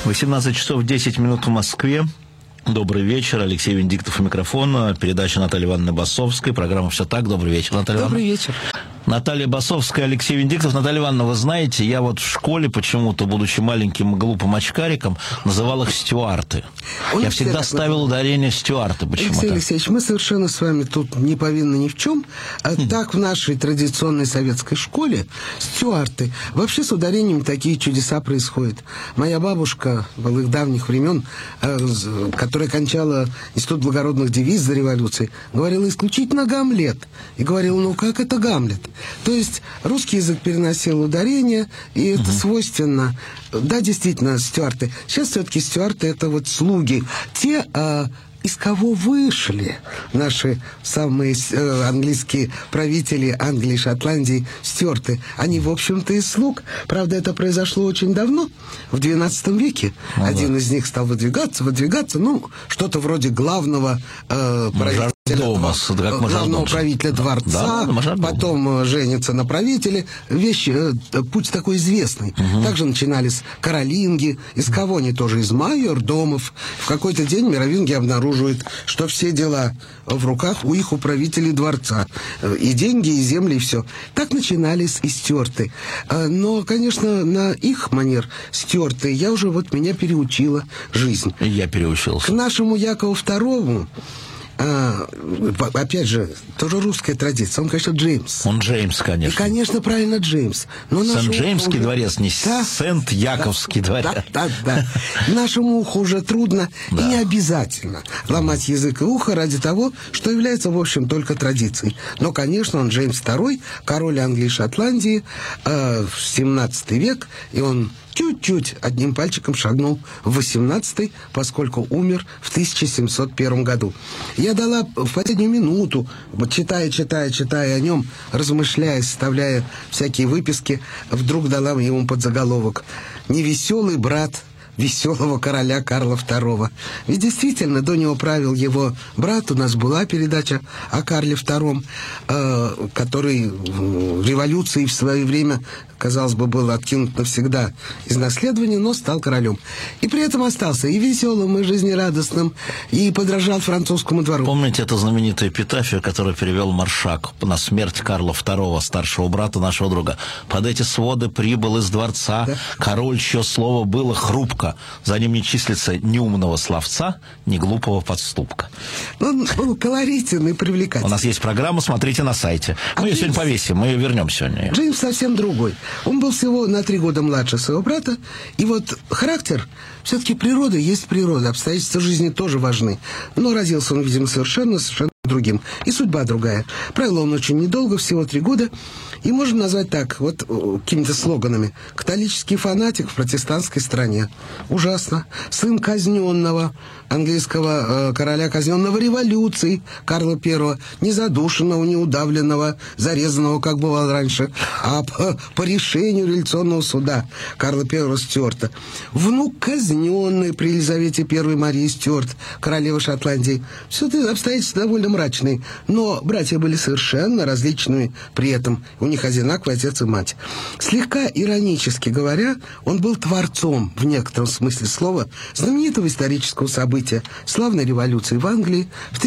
18 часов 10 минут в Москве. Добрый вечер. Алексей Венедиктов у микрофона. Передача Натальи Ивановны Басовской. Программа «Все так». Добрый вечер, Наталья Ивановна. Добрый вечер. Наталья Басовская, Алексей Венедиктов. Наталья Ивановна, вы знаете, я вот в школе почему-то, будучи маленьким глупым очкариком, называл их стюарты. Я всегда ставил ударение стюарты почему-то. Алексей Алексеевич, мы совершенно с вами тут не повинны ни в чем. Так в нашей традиционной советской школе стюарты. Вообще с ударением такие чудеса происходят. Моя бабушка былых давних времен, которая кончала Институт благородных девиз за революции, говорила исключительно Гамлет. И говорила, ну как это Гамлет? То есть русский язык переносил ударение, и это свойственно. Да, действительно, стюарты. Сейчас все-таки стюарты — это вот слуги. Те, из кого вышли наши самые английские правители Англии и Шотландии, стюарты. Они, в общем-то, из слуг. Правда, это произошло очень давно, в XII веке. Один из них стал выдвигаться, ну, что-то вроде главного правителя. Главного правителя дворца, потом женится на правителе. Путь такой известный. Также начинались каролинги. Из кого они тоже? Из майордомов. В какой-то день мировинги обнаруживают, что все дела в руках у их управителей дворца. И деньги, и земли, и все. Так начинались и стюарты. Но, конечно, на их манер стюарты меня переучила жизнь. Я переучился. К нашему Якову II... опять же, тоже русская традиция. Он, конечно, Джеймс. Он Джеймс, конечно. И, конечно, правильно, Джеймс. Сент-Джеймский дворец, не Сент-Яковский дворец. Да. Нашему уху уже трудно и не обязательно ломать язык и ухо ради того, что является, в общем, только традицией. Но, конечно, он Джеймс II, король Англии и Шотландии, в 17 век, и он чуть-чуть одним пальчиком шагнул в 18-й, поскольку умер в 1701 году. Я дала в последнюю минуту, читая о нем, размышляя, составляя всякие выписки, вдруг дала ему подзаголовок «Невеселый брат веселого короля Карла II». Ведь действительно, до него правил его брат. У нас была передача о Карле II, который в революции в свое время, казалось бы, был откинут навсегда из наследования, но стал королем. И при этом остался и веселым, и жизнерадостным, и подражал французскому двору. Помните эту знаменитую эпитафию, которую перевел Маршак на смерть Карла II, старшего брата нашего друга? «Под эти своды прибыл из дворца король, чье слово было хрупко. За ним не числится ни умного словца, ни глупого подступка». Он был колоритен и привлекательный. У нас есть программа, смотрите на сайте. Мы ее сегодня повесим, мы ее вернем сегодня. Джеймс совсем другой. Он был всего на 3 года младше своего брата. И вот характер, все-таки природа есть природа. Обстоятельства жизни тоже важны. Но родился он, видимо, совершенно другим. И судьба другая. Правил он очень недолго, всего 3 года. И можно назвать так, вот какими-то слоганами. Католический фанатик в протестантской стране. Ужасно. Сын казненного английского короля, казненного революцией Карла I, незадушенного, неудавленного, зарезанного, как бывало раньше, а по решению революционного суда Карла I Стюарта. Внук казненный при Елизавете I Марии Стюарт, королевы Шотландии. Все это обстоятельства довольно мрачные, но братья были совершенно различными при этом. У них одинаковый отец и мать. Слегка иронически говоря, он был творцом, в некотором смысле слова, знаменитого исторического события славной революции в Англии в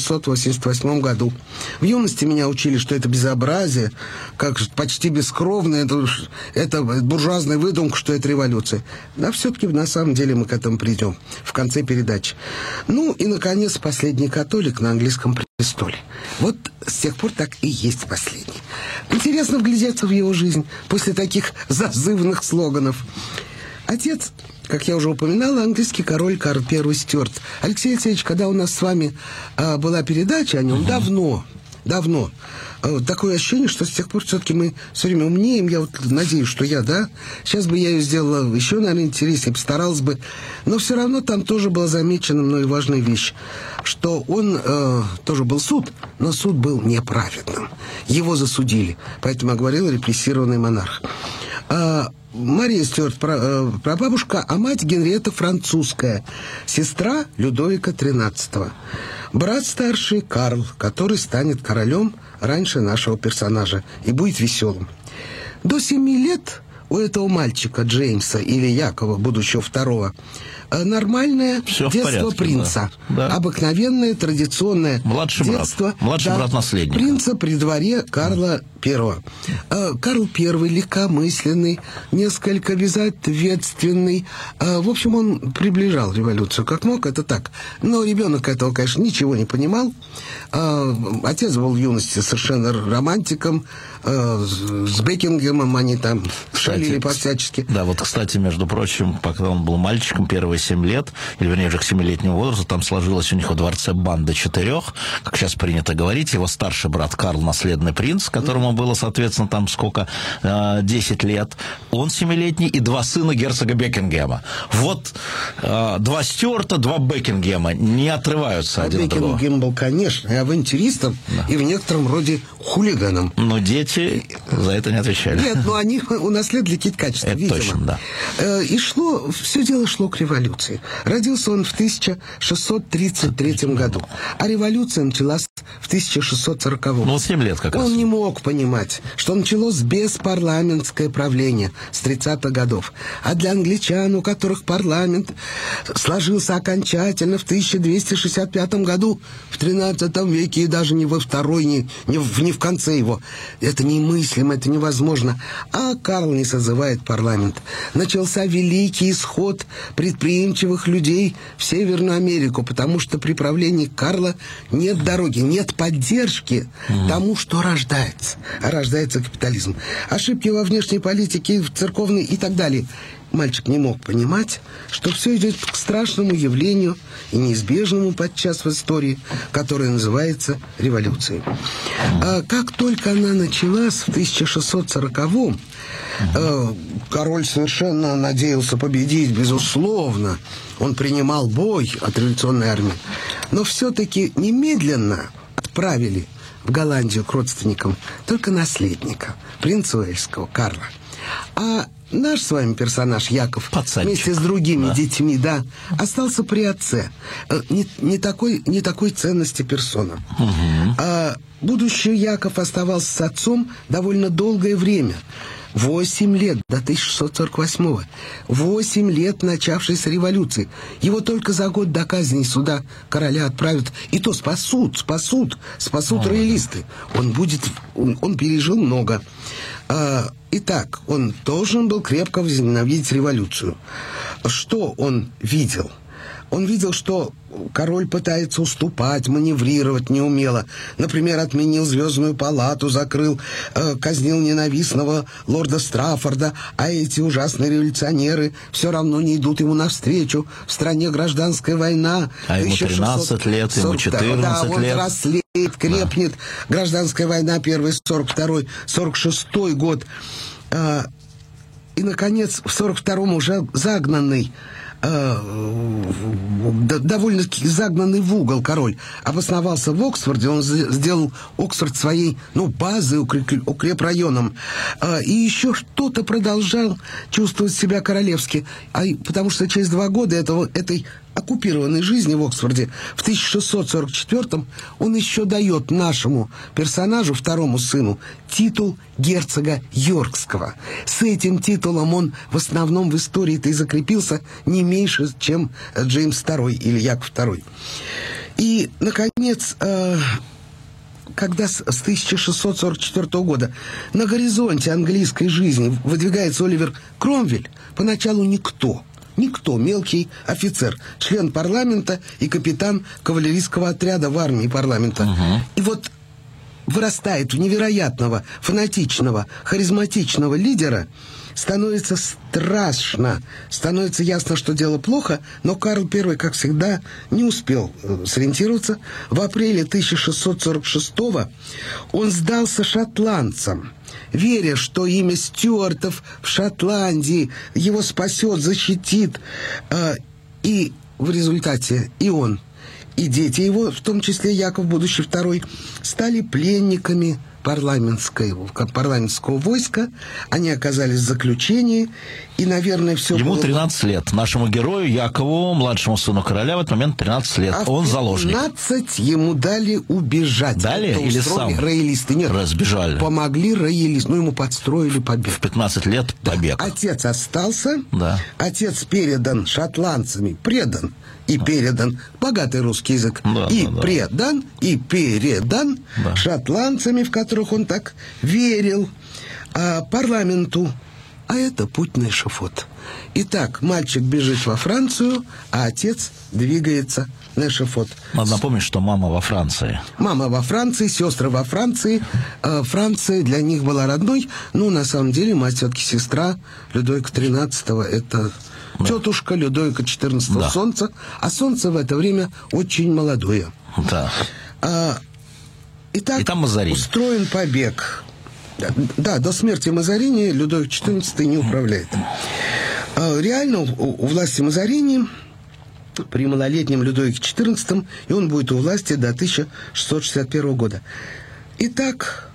1688 году. В юности меня учили, что это безобразие, как почти бескровное, это буржуазная выдумка, что это революция. Да, все-таки на самом деле мы к этому придем в конце передачи. Ну и, наконец, последний католик на английском престоле. Вот с тех пор так и есть последний. Интересно вглядеться в его жизнь после таких зазывных слоганов. Отец, как я уже упоминала, английский король Карл I Стюарт. Алексей Алексеевич, когда у нас с вами была передача о нем, давно, такое ощущение, что с тех пор все-таки мы все время умнеем. Я вот надеюсь, что сейчас бы я ее сделала еще, наверное, интереснее, постаралась бы. Но все равно там тоже была замечена мной важная вещь, что он тоже был суд, но суд был неправедным. Его засудили. Поэтому я говорила, репрессированный монарх. Мария Стюарт, прабабушка, а мать Генриетта французская, сестра Людовика XIII. Брат старший Карл, который станет королем раньше нашего персонажа и будет веселым. До 7 лет у этого мальчика Джеймса или Якова, будущего второго, нормальное Все детство принца. Да. Обыкновенное, традиционное младший детство. Младший брат наследника. Принца при дворе Карла I. Карл I легкомысленный, несколько безответственный. В общем, он приближал революцию как мог, это так. Но ребенок этого, конечно, ничего не понимал. Отец был в юности совершенно романтиком. С Бекингемом они там шалили по-всячески. Да, вот, кстати, между прочим, пока он был мальчиком, первые 7 лет, или, вернее, уже к 7-летнему возрасту, там сложилась у них во дворце банда 4, как сейчас принято говорить. Его старший брат Карл, наследный принц, которому было, соответственно, там сколько, 10 лет. Он 7-летний, и 2 сына герцога Бекингема. Вот 2 Стюарта, 2 Бекингема не отрываются один от другого. Бекингем был, конечно, и авантюристом, и в некотором роде хулиганом. Но дети за это не отвечали. Нет, но они унаследовали какие-то качества, это видимо. точно, да. И все дело шло к революции. Родился он в 1633 году, а революция началась в 1640. Ну, 7 лет как раз. Он не мог понимать, что началось беспарламентское правление с 30-х годов. А для англичан, у которых парламент сложился окончательно в 1265 году, в 13 веке, и даже не во второй, не в конце его, это немыслимо, это невозможно. А Карл не созывает парламент. Начался великий исход предприимчивых людей в Северную Америку, потому что при правлении Карла нет дороги, нет поддержки тому, что рождается. А рождается капитализм. Ошибки во внешней политике, в церковной и так далее. Мальчик не мог понимать, что все идет к страшному явлению и неизбежному подчас в истории, которое называется революцией. А как только она началась в 1640-м, король совершенно надеялся победить, безусловно. Он принимал бой от революционной армии. Но все-таки немедленно отправили в Голландию к родственникам только наследника, принца Уэльского, Карла. А наш с вами персонаж Яков Пацанчик. Вместе с другими детьми, остался при отце. Не такой ценности персона. Будущий Яков оставался с отцом довольно долгое время. 8 лет до 1648-го. 8 лет начавшейся революции. Его только за год до казни суда короля отправят. И то спасут роялисты. Он пережил много. Итак, он должен был крепко возненавидеть революцию. Что он видел? Он видел, что король пытается уступать, маневрировать неумело. Например, отменил Звездную палату, закрыл, казнил ненавистного лорда Страффорда, а эти ужасные революционеры все равно не идут ему навстречу. В стране гражданская война. А ему 13 лет, ему 14 лет. Да, он взрослеет, крепнет. Гражданская война, первый 42-й, 46-й год. И, наконец, в 42-м уже загнанный, довольно-таки загнанный в угол король обосновался в Оксфорде. Он сделал Оксфорд своей базой, укрепрайоном. И еще что-то продолжал чувствовать себя королевски. Потому что через 2 года этой оккупированной жизни в Оксфорде в 1644-м он еще дает нашему персонажу, второму сыну, титул герцога Йоркского. С этим титулом он в основном в истории-то и закрепился не меньше, чем Джеймс II или Яков II. И, наконец, когда с 1644 года на горизонте английской жизни выдвигается Оливер Кромвель, поначалу никто, мелкий офицер, член парламента и капитан кавалерийского отряда в армии парламента. И вот вырастает в невероятного, фанатичного, харизматичного лидера, становится страшно, становится ясно, что дело плохо, но Карл I, как всегда, не успел сориентироваться. В апреле 1646 он сдался шотландцам, веря, что имя Стюартов в Шотландии его спасет, защитит. И в результате и он, и дети его, в том числе Яков, будущий второй, стали пленниками парламентского войска. Они оказались в заключении, и, наверное, все Ему было... 13 лет. Нашему герою Якову, младшему сыну короля, в этот момент 13 лет. Он заложник. 15 ему дали убежать. Дали Это или устроили сам? роялисты. Нет, разбежали. помогли роялисты. Ну, ему подстроили побег. В 15 лет побег. Да. Отец остался. Да. Отец передан шотландцами. Предан и передан. Богатый русский язык. Да, и да, предан, и передан шотландцами, в которых он так верил, парламенту. А это путь на эшафот. Итак, мальчик бежит во Францию, а отец двигается на эшафот. Надо напомнить, что мама во Франции. Мама во Франции, сестры во Франции. Франция для них была родной. Ну, на самом деле, мать все-таки сестра Людовика XIII. Это тетушка Людовика XIV Солнца. А Солнце в это время очень молодое. Да. Итак, и там Мазарини. Устроен побег. Да, до смерти Мазарини Людовик XIV не управляет. Реально у власти Мазарини при малолетнем Людовике XIV, и он будет у власти до 1661 года. Итак,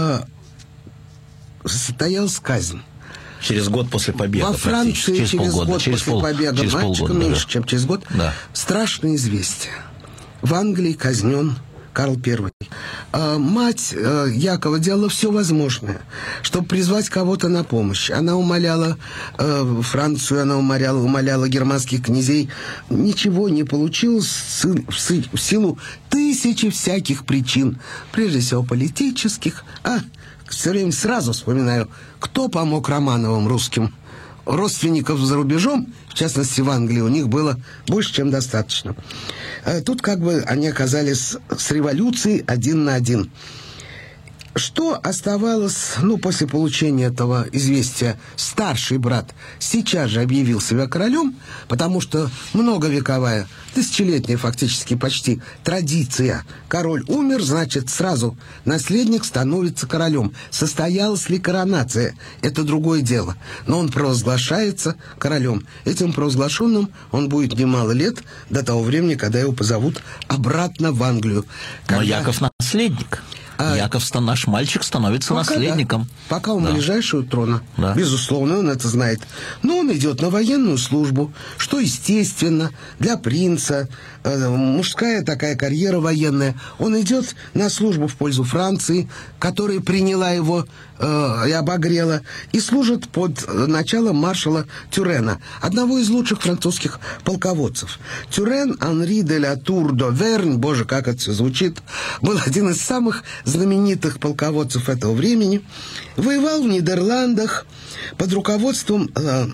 состоялась казнь. Через год после побега. Во Франции через полгода. Год после побега, мальчика меньше, чем через год. Да. Страшное известие. В Англии казнен Карл I. Мать Якова делала все возможное, чтобы призвать кого-то на помощь. Она умоляла Францию, она умоляла германских князей. Ничего не получилось в силу тысячи всяких причин. Прежде всего политических. Все время сразу вспоминаю, кто помог Романовым русским. Родственников за рубежом, в частности в Англии, у них было больше, чем достаточно. Тут как бы они оказались с революцией 1 на 1. Что оставалось, после получения этого известия, старший брат сейчас же объявил себя королем, потому что многовековая, тысячелетняя фактически почти традиция. Король умер, значит, сразу наследник становится королем. Состоялась ли коронация? Это другое дело. Но он провозглашается королем. Этим провозглашенным он будет немало лет до того времени, когда его позовут обратно в Англию. Но Яков наследник. Яков, наш мальчик, становится наследником. Да. Пока он ближайший у трона. Да. Безусловно, он это знает. Но он идет на военную службу, что естественно для принца. Мужская такая карьера военная. Он идет на службу в пользу Франции, которая приняла его и обогрела, и служит под началом маршала Тюрена, одного из лучших французских полководцев. Тюрен Анри де ла Тур д'Овернь, боже, как это все звучит, был один из самых знаменитых полководцев этого времени. Воевал в Нидерландах под руководством,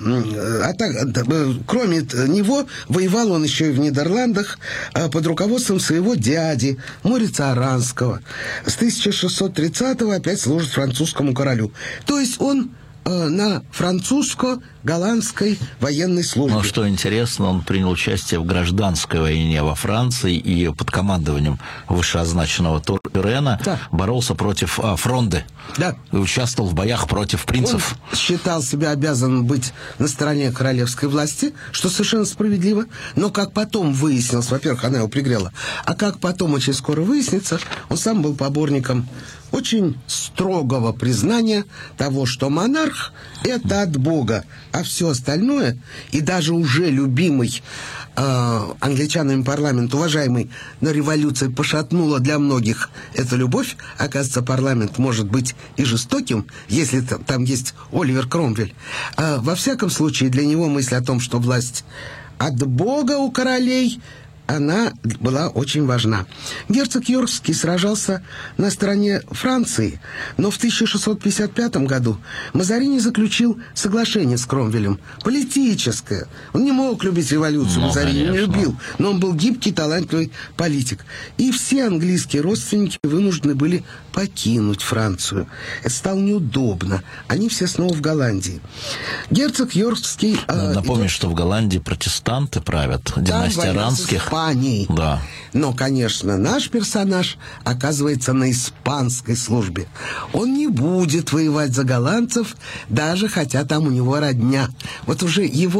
кроме него, воевал он еще и в Нидерландах под руководством своего дяди Морица Аранского. С 1630-го опять служит французскому королю. То есть он на французско-голландской военной службе. Но что интересно, он принял участие в гражданской войне во Франции и под командованием вышеозначенного Тюрена боролся против Фронды. Да. И участвовал в боях против принцев. Он считал себя обязанным быть на стороне королевской власти, что совершенно справедливо. Но как потом выяснилось, во-первых, она его пригрела, а как потом очень скоро выяснится, он сам был поборником очень строгого признания того, что монарх – это от Бога, а все остальное, и даже уже любимый англичанами парламент, уважаемый, но революция пошатнула для многих эту любовь. Оказывается, парламент может быть и жестоким, если там есть Оливер Кромвель. Во всяком случае, для него мысль о том, что власть от Бога у королей, она была очень важна. Герцог Йоркский сражался на стороне Франции, но в 1655 году Мазарини заключил соглашение с Кромвелем. Политическое. Он не мог любить революцию, Мазарини не любил, но он был гибкий, талантливый политик. И все английские родственники вынуждены были покинуть Францию. Это стало неудобно. Они все снова в Голландии. Герцог Йоркский... Напомню, что в Голландии протестанты правят, династия Аранских. Да. Но, конечно, наш персонаж оказывается на испанской службе. Он не будет воевать за голландцев, даже хотя там у него родня. Вот уже его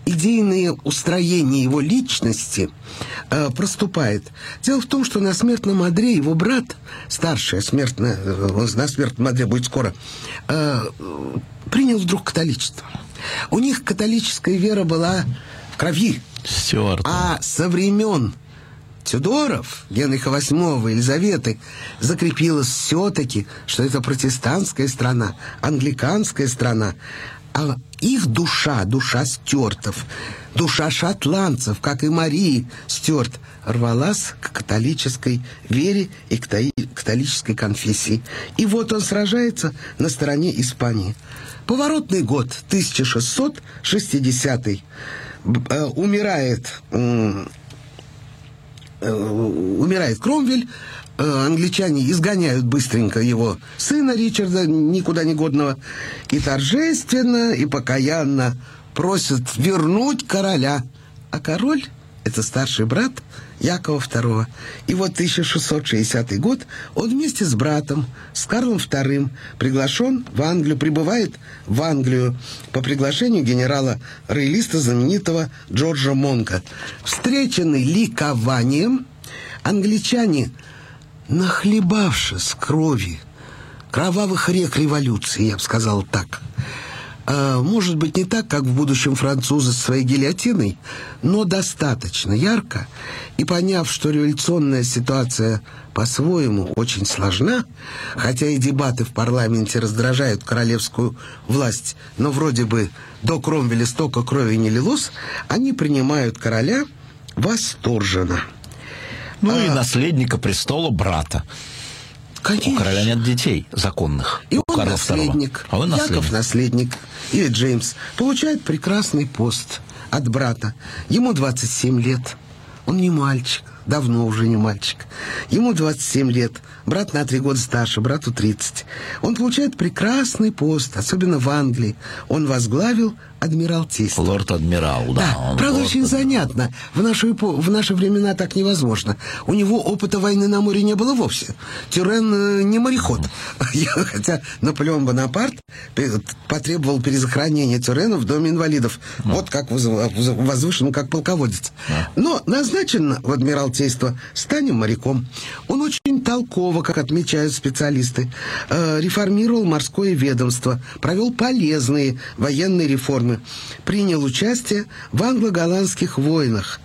идейное устроение его личности проступает. Дело в том, что на смертном одре его брат, старший, он на смертном одре будет скоро, принял вдруг католичество. У них католическая вера была в крови. Стюарт. А со времен Тюдоров, Генриха VIII, Елизаветы, закрепилось все-таки, что это протестантская страна, англиканская страна. А их душа Стюартов, душа шотландцев, как и Марии Стюарт, рвалась к католической вере и к католической конфессии. И вот он сражается на стороне Испании. Поворотный год, 1660-й. Умирает Кромвель. Англичане изгоняют быстренько его сына Ричарда, никуда не годного, и торжественно, и покаянно просят вернуть короля. А король — это старший брат Якова II. И вот 1660 год он вместе с братом, с Карлом II, приглашен в Англию, прибывает в Англию по приглашению генерала-роялиста знаменитого Джорджа Монка. Встреченный ликованием, англичане, нахлебавшись крови, кровавых рек революции, я бы сказал так. Может быть, не так, как в будущем французы со своей гильотиной, но достаточно ярко. И поняв, что революционная ситуация по-своему очень сложна, хотя и дебаты в парламенте раздражают королевскую власть, но вроде бы до Кромвеля столько крови не лилось, они принимают короля восторженно. И наследника престола брата. Конечно. У короля нет детей законных. И он Карла наследник. А он наследник. Яков наследник. Или Джеймс. Получает прекрасный пост от брата. Ему 27 лет. Он не мальчик. Давно уже не мальчик. Ему 27 лет. Брат на 3 года старше, брату 30. Он получает прекрасный пост, особенно в Англии. Он возглавил адмиралтейство. Лорд-адмирал, да. Правда, очень занятно. В наши времена так невозможно. У него опыта войны на море не было вовсе. Тюрен не мореход. Хотя Наполеон Бонапарт потребовал перезахоронения Тюрена в доме инвалидов. Вот как возвышен, как полководец. Но назначен в адмиралтейство, станем моряком. Он очень толково, как отмечают специалисты, реформировал морское ведомство, провел полезные военные реформы, принял участие в англо-голландских войнах.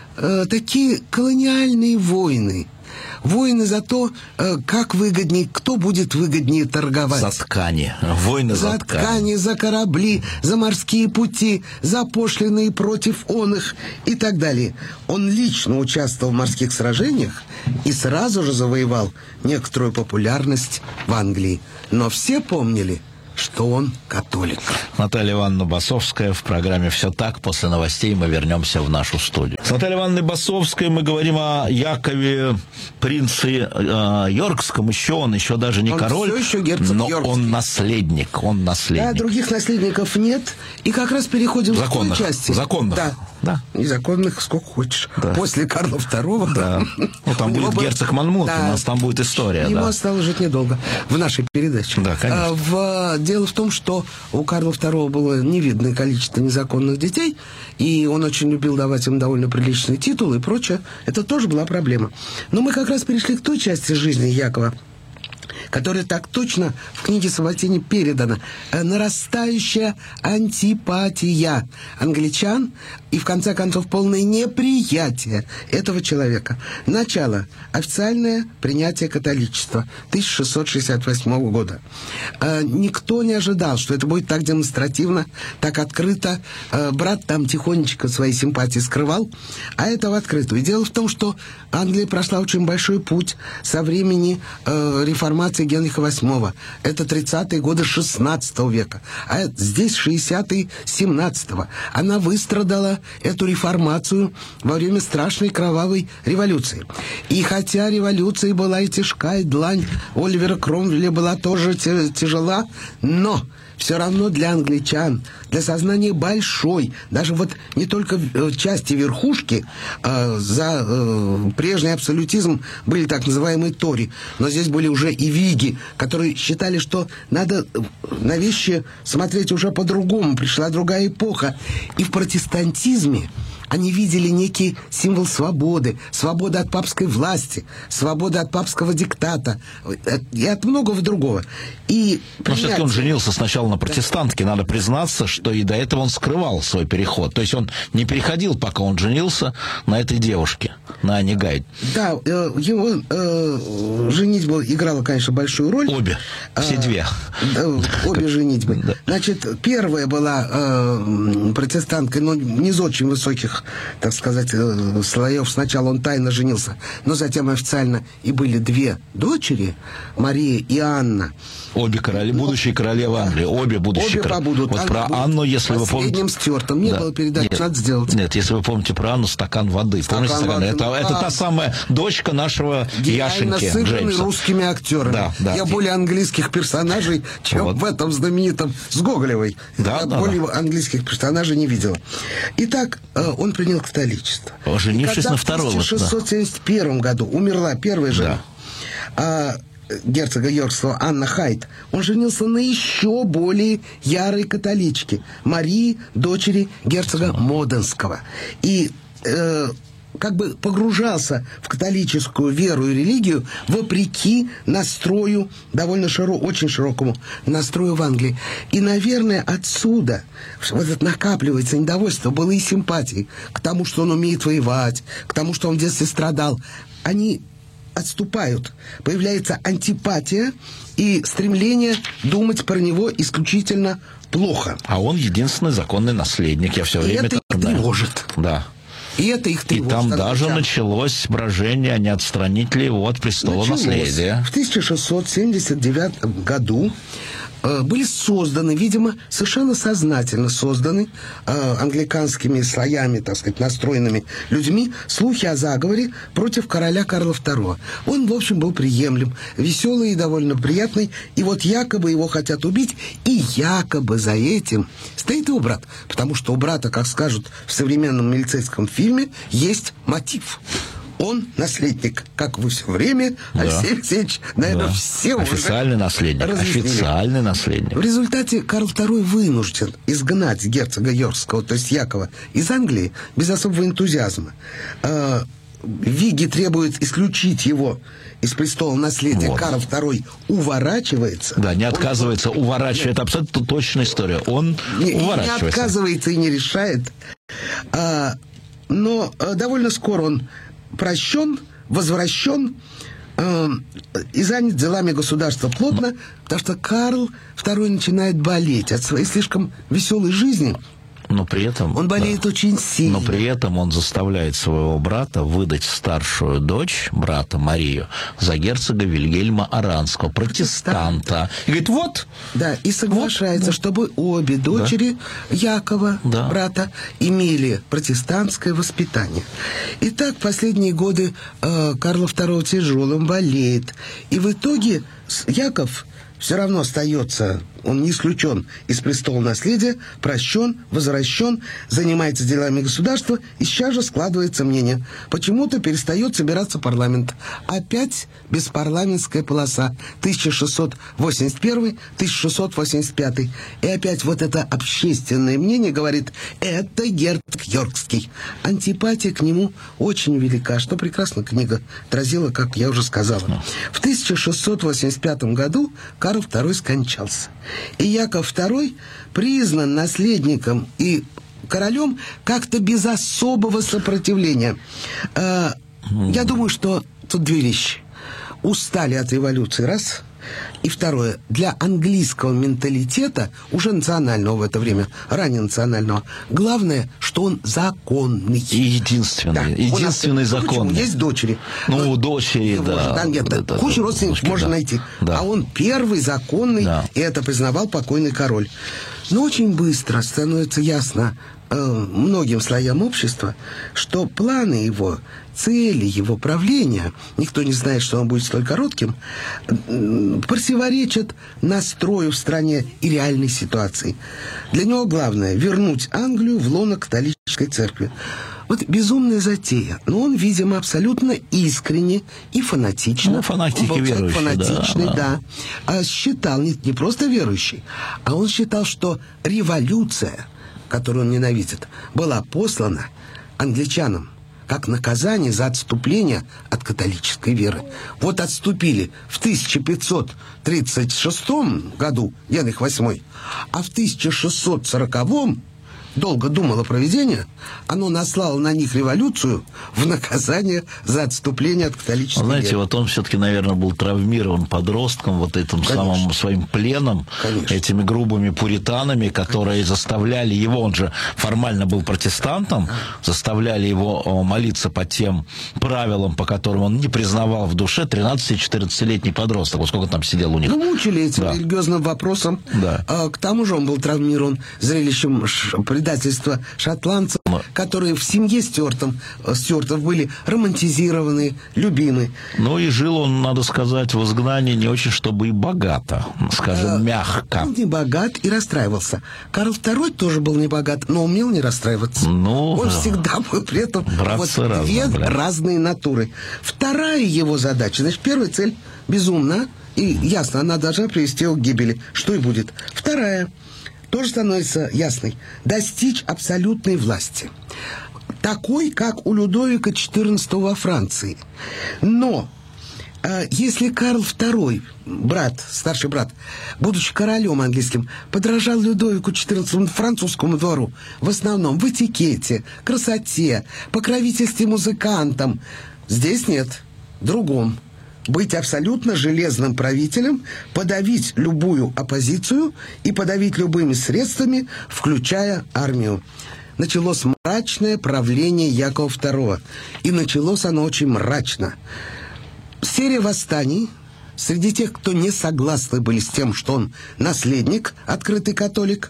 Такие колониальные войны. Войны за то, как выгоднее, кто будет выгоднее торговать. За ткани. Войны за ткани, за корабли, за морские пути, за пошлины против оных и так далее. Он лично участвовал в морских сражениях и сразу же завоевал некоторую популярность в Англии. Но все помнили, что он католик. Наталья Ивановна Басовская в программе «Все так». После новостей мы вернемся в нашу студию. С Натальей Ивановной Басовской мы говорим о Якове, принце Йоркском. Он еще даже не король, все еще герцог но Йоркский. он наследник. Да, других наследников нет. И как раз переходим к той части. Законных. Да. Незаконных сколько хочешь. Да. После Карла II. Да. Там будет герцог Монмут, у нас там будет история. Ему осталось жить недолго в нашей передаче. Да, конечно. Дело в том, что у Карла II было невиданное количество незаконных детей, и он очень любил давать им довольно приличные титулы и прочее. Это тоже была проблема. Но мы как раз перешли к той части жизни Якова, которая так точно в книге Саватини передана. Нарастающая антипатия англичан и, в конце концов, полное неприятие этого человека. Начало. Официальное принятие католичества 1668 года. Никто не ожидал, что это будет так демонстративно, так открыто. Брат там тихонечко свои симпатии скрывал, а это в открытую. И дело в том, что Англия прошла очень большой путь со времени реформации Генриха VIII. Это 30-е годы 16 века. А здесь 60-е 17-го. Она выстрадала эту реформацию во время страшной кровавой революции. И хотя революция была и тяжка, и длань Оливера Кромвеля была тоже тяжела, но все равно для англичан, для сознания большой, даже вот не только части верхушки, за прежний абсолютизм были так называемые тори, но здесь были уже и виги, которые считали, что надо на вещи смотреть уже по-другому, пришла другая эпоха. И в протестантизме они видели некий символ свободы, свободы от папской власти, свободы от папского диктата и от многого другого. Но все-таки он женился сначала на протестантке, надо признаться, что и до этого он скрывал свой переход. То есть он не переходил, пока он женился на этой девушке, на Анне Гайд. Да, его женитьба играла, конечно, большую роль. Обе, все две. Обе женитьбы. Да. Значит, первая была протестанткой, но не из очень высоких, так сказать, слоев. Сначала он тайно женился, но затем официально и были две дочери, Мария и Анна. Обе будущие королевы Англии, обе будущие королевы. Вот про Анну, если вы помните... Последним стертым. Не было передачи, надо сделать. Нет, если вы помните про Анну, «Стакан воды». Помните «Стакан воды»? Это та самая дочка нашего Яшеньки, Джеймса. Русскими актерами. Да. Я более английских персонажей, чем в этом знаменитом с Гоголевой. Я более английских персонажей не видела. Итак, он принял католичество. Женившись на второй. В 1671 году умерла первая жена герцога Йоркского Анна Хайд. Он женился на еще более ярой католичке Марии, дочери герцога Моденского. И как бы погружался в католическую веру и религию вопреки настрою, довольно очень широкому настрою в Англии. И, наверное, отсюда вот это накапливается недовольство, было и симпатии к тому, что он умеет воевать, к тому, что он в детстве страдал. Они отступают. Появляется антипатия и стремление думать про него исключительно плохо. А он единственный законный наследник. Я все время это их тревожит. Да. И это их тревожит. И там даже началось брожение, не отстранить ли его от престола наследия. В 1679 году были созданы, видимо, совершенно сознательно созданы англиканскими слоями, так сказать, настроенными людьми, слухи о заговоре против короля Карла II. Он, в общем, был приемлем, веселый и довольно приятный, и вот якобы его хотят убить, и якобы за этим стоит его брат, потому что у брата, как скажут в современном милицейском фильме, есть мотив. Он наследник, как вы все время, Алексей Алексеевич, наверное, все уже официальный наследник. Официальный наследник. В результате Карл II вынужден изгнать герцога Йоркского, то есть Якова, из Англии без особого энтузиазма. Виги требуют исключить его из престола наследия. Вот. Карл II уворачивается. Да, не отказывается, уворачивает. Это абсолютно точная история. Он уворачивается. Не отказывается и не решает. Но довольно скоро он прощен, возвращен и занят делами государства плотно, потому что Карл II начинает болеть от своей слишком веселой жизни. Но при этом... Он болеет очень сильно. Но при этом он заставляет своего брата выдать старшую дочь брата Марию за герцога Вильгельма Оранского, протестанта. И говорит, вот... Да, и соглашается, чтобы обе дочери Якова, брата, имели протестантское воспитание. Итак, последние годы Карла II тяжелым болеет. И в итоге Яков все равно остается, он не исключен из престола наследия, прощен, возвращен, занимается делами государства, и сейчас же складывается мнение. Почему-то перестает собираться парламент. Опять беспарламентская полоса. 1681-1685. И опять вот это общественное мнение говорит, это герцог Йоркский. Антипатия к нему очень велика, что прекрасно книга отразила, как я уже сказала. В 1685 году Карл II скончался. И Яков II признан наследником и королем как-то без особого сопротивления. Я думаю, что тут две вещи. Устали от революции, раз. И второе, для английского менталитета, уже национального в это время, ранее национального, главное, что он законный. И единственный, единственный законный. Есть дочери. Ну, дочери, да. Там нет, кучу родственников можно найти. Да. А он первый законный, и это признавал покойный король. Но очень быстро становится ясно, многим слоям общества, что планы его, цели его правления, никто не знает, что он будет столь коротким, противоречат настрою в стране и реальной ситуации. Для него главное – вернуть Англию в лоно католической церкви. Вот безумная затея. Но он, видимо, абсолютно искренне и фанатично. Ну, фанатики верующие, фанатичный, да. А считал, не просто верующий, а он считал, что революция, которую он ненавидит, была послана англичанам как наказание за отступление от католической веры. Вот отступили в 1536 году Генрих VIII, а в 1640 долго думало провидение, оно наслало на них революцию в наказание за отступление от католической веры. Знаете, вот он все-таки, наверное, был травмирован подростком, вот этим самым своим пленом, этими грубыми пуританами, которые заставляли его, он же формально был протестантом, заставляли его молиться по тем правилам, по которым он не признавал в душе 13-14-летний подросток. Вот сколько там сидел у них. Ну, мучили этим религиозным вопросом. Да. К тому же он был травмирован зрелищем предательства шотландцев, которые в семье Стюартов были романтизированы, любимы. Ну и жил он, надо сказать, в изгнании не очень, чтобы и богато, скажем, мягко. Он не богат и расстраивался. Карл II тоже был не богат, но умел не расстраиваться. Ну, он всегда был при этом две разные натуры. Вторая его задача, значит, первая цель безумна, и ясно, она должна привести его к гибели. Что и будет. Вторая тоже становится ясной. Достичь абсолютной власти. Такой, как у Людовика XIV во Франции. Но если Карл II, старший брат, будучи королем английским, подражал Людовику XIV французскому двору, в основном в этикете, красоте, покровительстве музыкантам, здесь нет, другом. Быть абсолютно железным правителем, подавить любую оппозицию и подавить любыми средствами, включая армию. Началось мрачное правление Якова II. И началось оно очень мрачно. Серия восстаний среди тех, кто не согласны были с тем, что он наследник, открытый католик.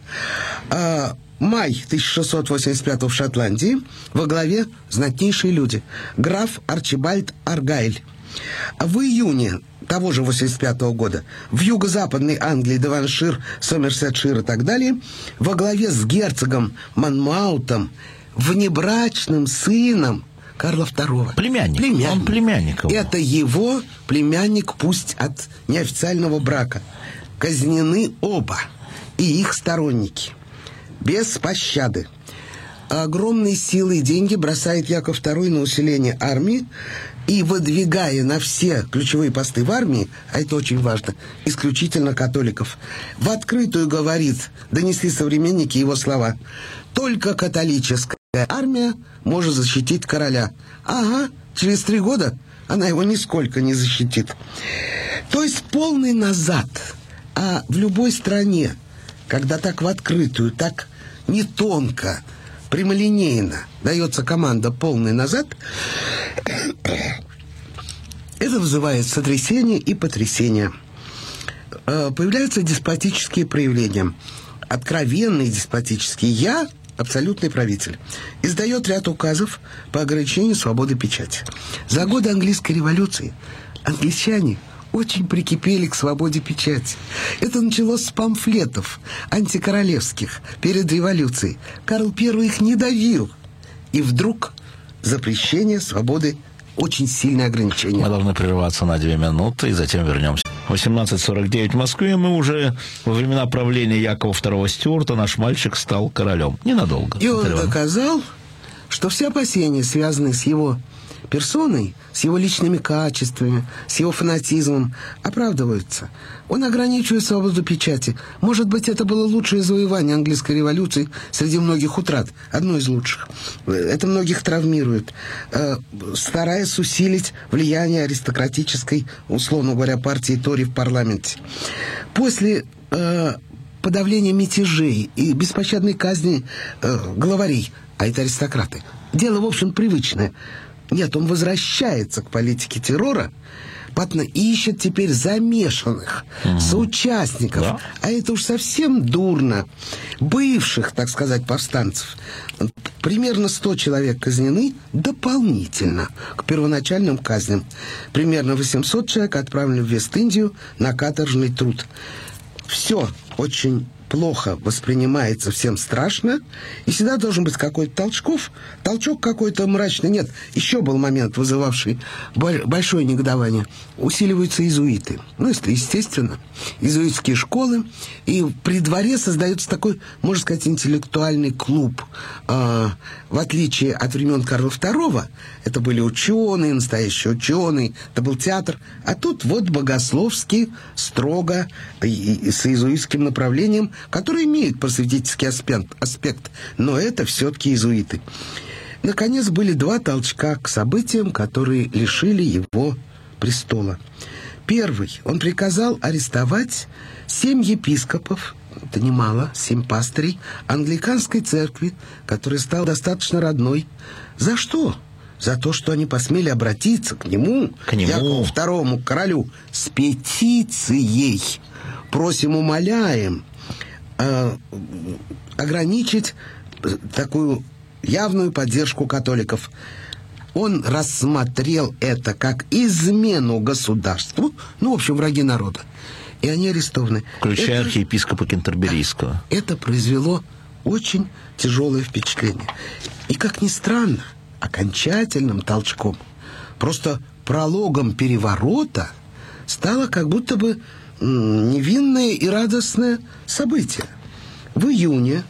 Май 1685 в Шотландии, во главе знатнейшие люди. Граф Арчибальд Аргайль. В июне того же 85 года в юго-западной Англии Девоншир, Сомерсетшир и так далее, во главе с герцогом Монмаутом, внебрачным сыном Карла II. Племянник. Он племянник его. Это его племянник, пусть от неофициального брака. Казнены оба, и их сторонники. Без пощады. Огромные силы и деньги бросает Яков II на усиление армии и, выдвигая на все ключевые посты в армии, а это очень важно, исключительно католиков, в открытую говорит, донесли современники его слова: «Только католическая армия может защитить короля». Ага, через 3 года она его нисколько не защитит. То есть полный назад. А в любой стране, когда так в открытую, так не тонко, прямолинейно дается команда «полный назад», это вызывает сотрясение и потрясение. Появляются деспотические проявления. Откровенные деспотические. Я абсолютный правитель. Издает ряд указов по ограничению свободы печати. За годы английской революции англичане очень прикипели к свободе печати. Это началось с памфлетов антикоролевских перед революцией. Карл I их не давил. И вдруг запрещение свободы, очень сильное ограничение. Мы должны прерваться на 2 минуты и затем вернемся. 18:49 в Москве. Мы уже во времена правления Якова II Стюарта, наш мальчик стал королем. Ненадолго. И он доказал, что все опасения, связанные с его персоной, с его личными качествами, с его фанатизмом, оправдываются. Он ограничивает свободу печати. Может быть, это было лучшее завоевание английской революции среди многих утрат. Одно из лучших. Это многих травмирует, стараясь усилить влияние аристократической, условно говоря, партии Тори в парламенте. После подавления мятежей и беспощадной казни главарей, а это аристократы, дело, в общем, привычное. Нет, он возвращается к политике террора, ищет теперь замешанных, соучастников. Да. А это уж совсем дурно. Бывших, так сказать, повстанцев. Примерно 100 человек казнены дополнительно к первоначальным казням. Примерно 800 человек отправлены в Вест-Индию на каторжный труд. Все очень плохо воспринимается, всем страшно, и всегда должен быть какой-то толчок какой-то мрачный. Нет, еще был момент, вызывавший большое негодование. Усиливаются иезуиты. Ну, это естественно. Иезуитские школы. И при дворе создается такой, можно сказать, интеллектуальный клуб. В отличие от времен Карла II, это были ученые, настоящие ученые, это был театр. А тут вот богословский, строго, и с иезуитским направлением, который имеет просветительский аспект, но это все-таки иезуиты. Наконец, были 2 толчка к событиям, которые лишили его престола. Первый. Он приказал арестовать 7 епископов, это немало, 7 пастырей англиканской церкви, которая стала достаточно родной. За что? За то, что они посмели обратиться к нему, Якову II, королю, с петицией. Просим, умоляем ограничить такую явную поддержку католиков. Он рассмотрел это как измену государству, в общем, враги народа. И они арестованы. Включая архиепископа Кентерберийского. Это произвело очень тяжелое впечатление. И, как ни странно, окончательным толчком, просто прологом переворота стало как будто бы невинное и радостное событие. В июне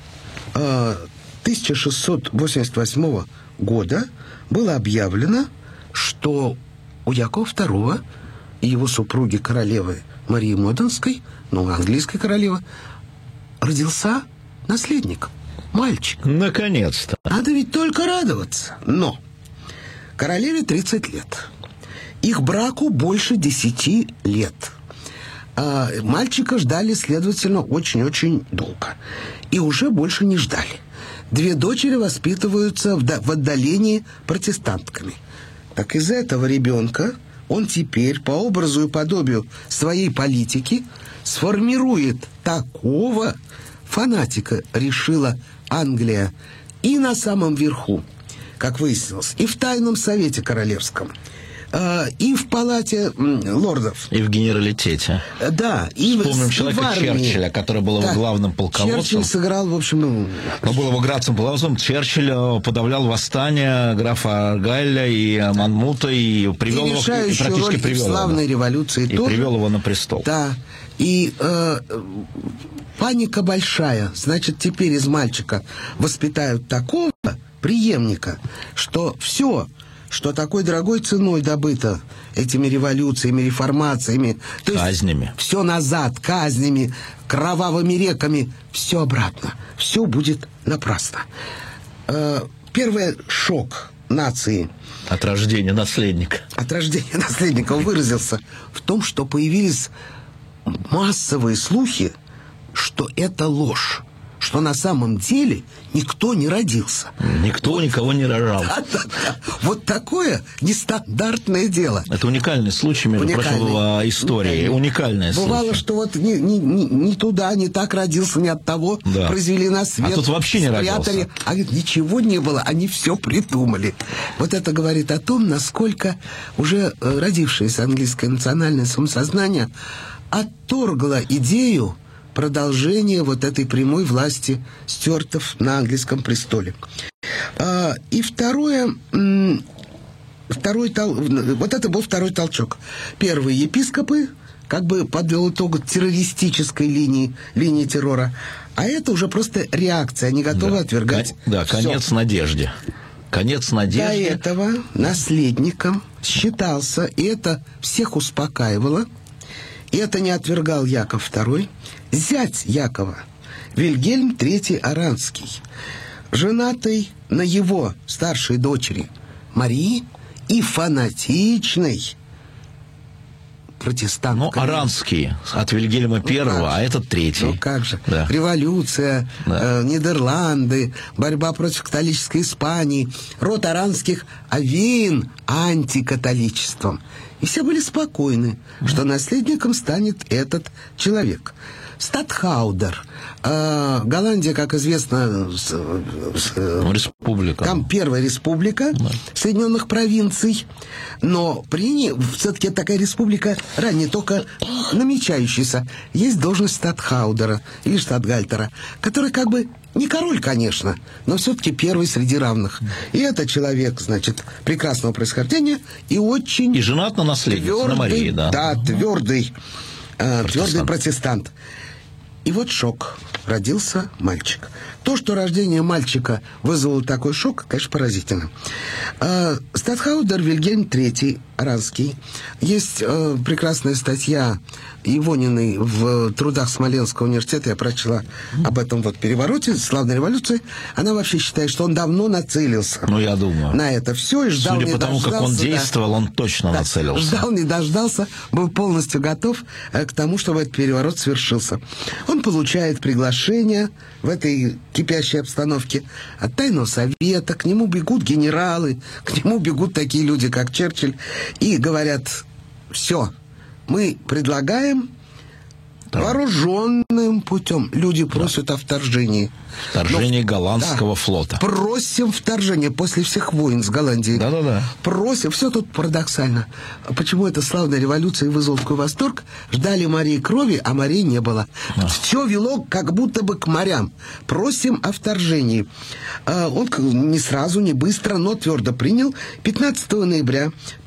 1688 года было объявлено, что у Якова II и его супруги королевы Марии Моденской, английской королевы, родился наследник, мальчик. Наконец-то. Надо ведь только радоваться. Но королеве 30 лет. Их браку больше 10 лет. А мальчика ждали, следовательно, очень-очень долго. И уже больше не ждали. 2 дочери воспитываются в отдалении протестантками. Так из этого ребенка он теперь по образу и подобию своей политики сформирует такого фанатика, решила Англия, и на самом верху, как выяснилось, и в тайном совете королевском, и в палате лордов. И в генералитете. Да. И вспомним человека Черчилля, который был его главным полководцем. Черчилль сыграл, в общем... Но был его главным полководцем. Черчилль подавлял восстание графа Аргайля и Монмута и привел его, и практически привел его. Славной революции и тоже. Привел его на престол. Да. И паника большая. Значит, теперь из мальчика воспитают такого преемника, что все, что такой дорогой ценой добыто этими революциями, реформациями, то казнями, есть все назад, казнями, кровавыми реками, все обратно, все будет напрасно. Первый шок нации от рождения наследника выразился в том, что появились массовые слухи, что это ложь, что на самом деле никто не родился. Никто никого не рожал. Да. Вот такое нестандартное дело. Это уникальный случай, между прочим, в истории. Уникальный случай. Бывало, что вот не туда, не так родился, не от того, да, произвели на свет. А тут вообще не родился. А говорит, ничего не было, они все придумали. Вот это говорит о том, насколько уже родившееся английское национальное самосознание отторгло идею продолжение вот этой прямой власти Стюартов на английском престоле. И вот это был второй толчок. Первые епископы как бы подвел итог террористической линии террора. А это уже просто реакция, они готовы отвергать. Да, конец надежде. Конец надежде. До этого наследником считался, и это всех успокаивало, и это не отвергал Яков II, зять Якова, Вильгельм III Оранский, женатый на его старшей дочери Марии и фанатичный протестант. Ну, Аранский от Вильгельма I, а этот третий. Ну, как же. Да. Революция, Да. Нидерланды, борьба против католической Испании, род Аранских овеян антикатоличеством. И все были спокойны, что наследником станет этот человек. Статхаудер. Голландия, как известно, Республика. там первая республика Соединенных провинций, но при ней все-таки такая республика ранее только намечающаяся. Есть должность статхаудера или штатгальтера, который как бы не король, конечно, но все-таки первый среди равных. И это человек, значит, прекрасного происхождения и очень... И женат на наследнице, на Марии, да. Да, твердый протестант. И вот шок. Родился мальчик. То, что рождение мальчика вызвало такой шок, конечно, поразительно. Статхаудер Вильгельм III Аранский. Есть прекрасная статья Ивониной в трудах Смоленского университета. Я прочла об этом вот перевороте, славной революции. Она вообще считает, что он давно нацелился. Ну, я думаю. На это все и ждал, судя не по тому, дождался. как он действовал, да. он точно нацелился. Ждал, не дождался, был полностью готов к тому, чтобы этот переворот свершился. Он получает приглашение в этой кипящей обстановке от Тайного совета, к нему бегут генералы, к нему бегут такие люди, как Черчилль, и говорят: все, мы предлагаем вооруженным путем. Люди просят о вторжении. Вторжение голландского флота. Просим вторжения после всех войн с Голландией. Да-да-да. Просим. Все тут парадоксально. Почему эта славная революция вызвала такой восторг? Ждали Марии крови, а Марии не было. Все вело как будто бы к морям. Просим о вторжении. Он не сразу, не быстро, но твердо принял. 15 ноября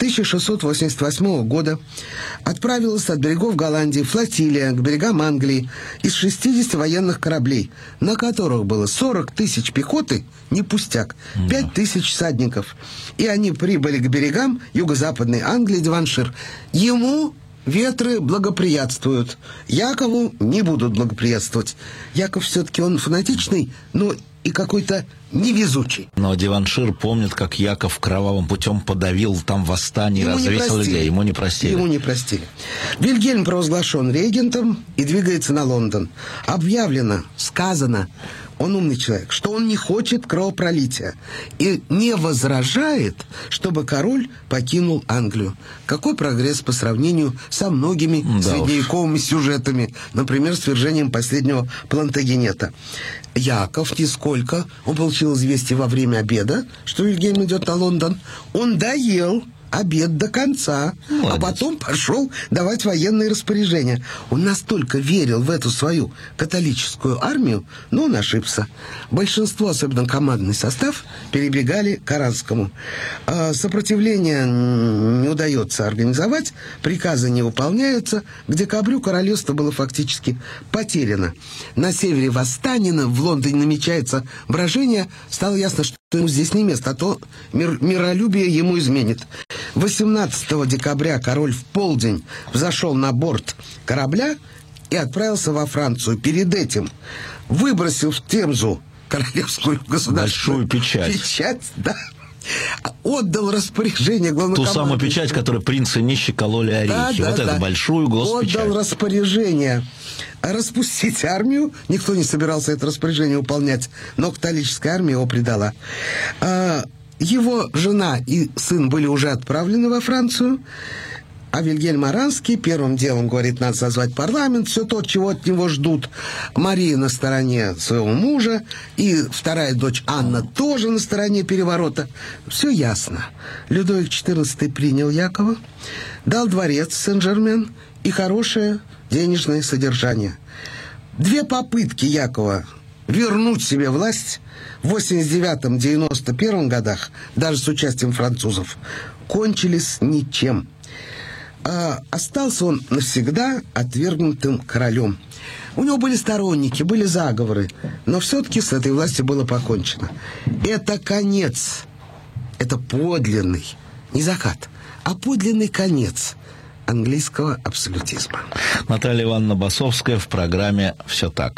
1688 года отправилась от берегов Голландии флотилия к берегам Англии из 60 военных кораблей, на которых было 40 тысяч пехоты, не пустяк, 5 тысяч всадников. И они прибыли к берегам юго-западной Англии, Деваншир. Ему ветры благоприятствуют, Якову не будут благоприятствовать. Яков все-таки он фанатичный, но и какой-то невезучий. Но Деваншир помнит, как Яков кровавым путем подавил там восстание и развесил людей. Ему не простили. Ему не простили. Вильгельм провозглашен регентом и двигается на Лондон. Объявлено, сказано, он умный человек, что он не хочет кровопролития и не возражает, чтобы король покинул Англию. Какой прогресс по сравнению со многими средневековыми сюжетами, например, свержением последнего Плантагенета. Яков нисколько, он получил известие во время обеда, что Вильгельм идет на Лондон. Он доел обед до конца, а потом пошел давать военные распоряжения. Он настолько верил в эту свою католическую армию, но он ошибся. Большинство, особенно командный состав, перебегали к Аранскому. Сопротивление не удается организовать, приказы не выполняются. К декабрю королевство было фактически потеряно. На севере восстание, в Лондоне намечается брожение. Стало ясно, что ему здесь не место, а то миролюбие ему изменит. 18 декабря король в полдень взошел на борт корабля и отправился во Францию. Перед этим выбросил в Темзу королевскую государственную печать, да. Отдал распоряжение главнокомандующему. Ту самую печать, которой принцы нищие кололи орехи. Да, эту большую госпечать. Отдал распоряжение распустить армию. Никто не собирался это распоряжение выполнять, но католическая армия его предала. Его жена и сын были уже отправлены во Францию, а Вильгельм Аранский первым делом говорит: надо созвать парламент, все то, чего от него ждут. Мария на стороне своего мужа, и вторая дочь Анна тоже на стороне переворота. Все ясно. Людовик XIV принял Якова, дал дворец Сен-Жермен и хорошее денежное содержание. 2 попытки Якова вернуть себе власть в 89-91 годах, даже с участием французов, кончились ничем. Остался он навсегда отвергнутым королем. У него были сторонники, были заговоры, но все-таки с этой властью было покончено. Это конец, это подлинный, не закат, а подлинный конец английского абсолютизма. Наталья Ивановна Басовская в программе «Все так».